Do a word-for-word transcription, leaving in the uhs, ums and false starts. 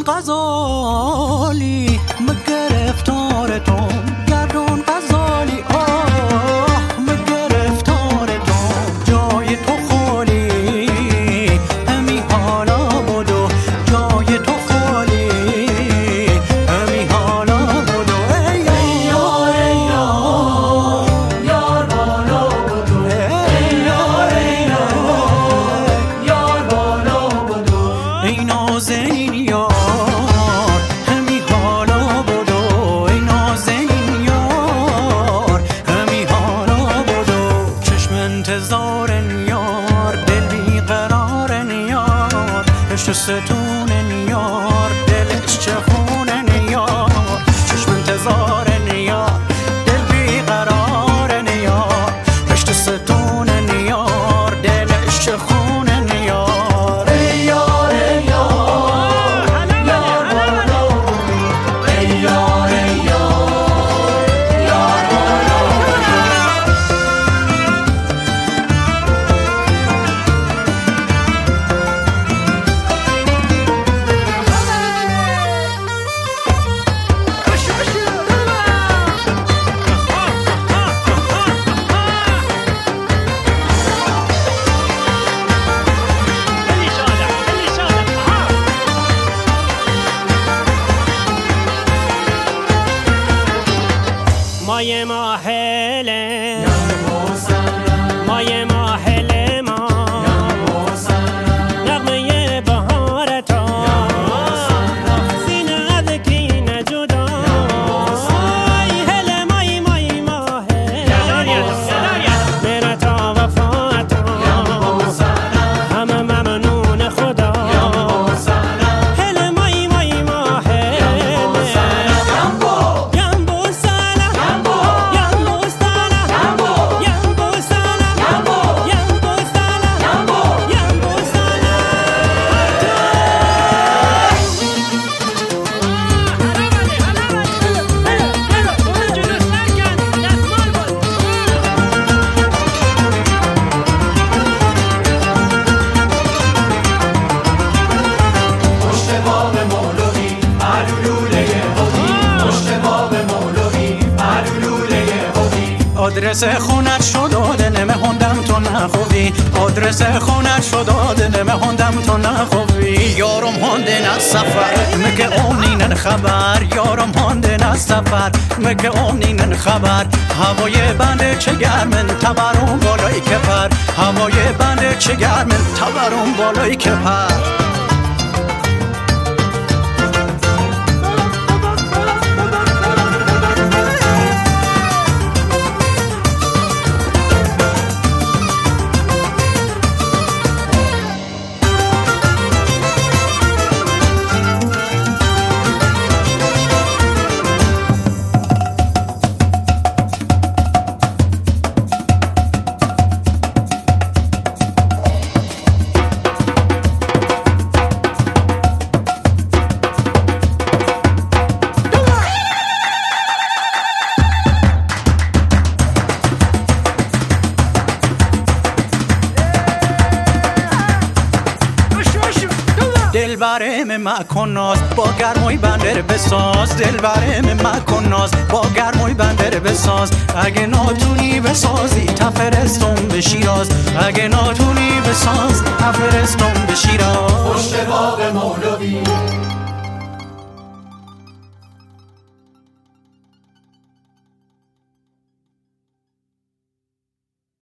غزالی مگرفتار توم گردون غزالی آه مگرفتار توم جای تو خالی همی حالا بدو جای تو خالی همی حالا بدو ای یار ای یار یار بالا بدو ای یار ای یار یار بالا بدو ای نازنین یار همی حالا بدو ای نازنین یار همی حالا بدو چشم انتظار یار دل بیقرار یار عشق ستون یار دلش چه خون یار چشم انتظار یار دل بیقرار یار عشق ستون یار دلش چه خون یار ای یار ای یار یار بالا ای یار ای یار یار بالا مای ماهله مای ماهله ما نغمه بهار تا سینه ذکی نجدا هله مای مای ماهله میره تا وفاتا همه ممنون خدا هله مای مای ماهله آدرس خونت شد دلم هندم تو نخوبی آدرس خونت شد دلم هندم تو نخوبی یارم هندن از سفر مگه اونین خبر یارم هندن از سفر مگه اونین خبر هوای بنده چه گرمن تبرون بالای کپر هوای بنده چه گرمن تبرون بالای کپر دل برم مکن ناز با گرمای بندر بساز دل برم مکن ناز با گرمای بندر بساز اگه ناتونی بسازی تفرستم به شیراز اگه ناتونی بساز تفرستم به شیراز پشت باغ مولوی